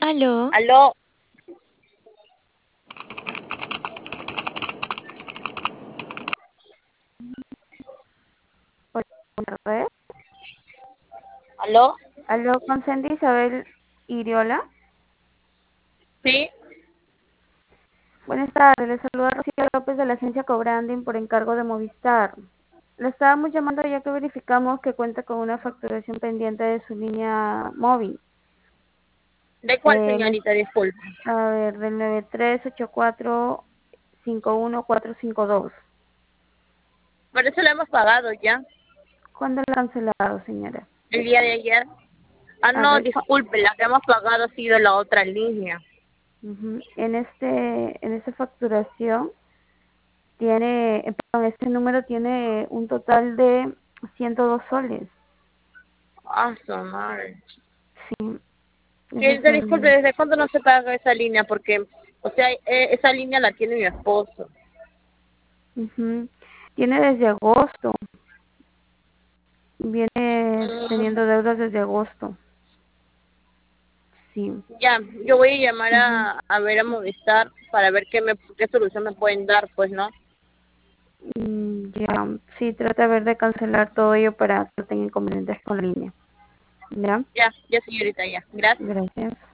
Aló, Aló, buenas tardes. aló, Aló, con Sandy Isabel Iriola. sí, Buenas tardes, le saluda Rocío López de la agencia Cobranding por encargo de Movistar. Le estábamos llamando ya que verificamos que cuenta con una facturación pendiente de su línea móvil. ¿de cuál Eh, les- señorita? Disculpe. a ver, del 9384-51452. Por eso lo hemos pagado ya, ¿Cuándo lo han cancelado, señora? el día de ayer. Ah, A no, ver, disculpe, la que hemos pagado ha sido la otra línea. ujú. En esta facturación perdón, este número tiene un total de 102 soles. Ah, su madre. Sí, ese es Señorita, disculpe, el... ¿desde cuándo no se paga esa línea? Porque, o sea, esa línea la tiene mi esposo. Ujú. Tiene desde agosto, viene teniendo Mm, deudas desde agosto. Sí. ya, yo voy a llamar Ujú. a ver a Movistar para ver qué solución me pueden dar, pues, ¿no? Ya, sí, trata de ver de cancelar todo ello para que no tenga inconvenientes con la línea. ¿Ya? Ya, ya, señorita, ya. Gracias. Gracias.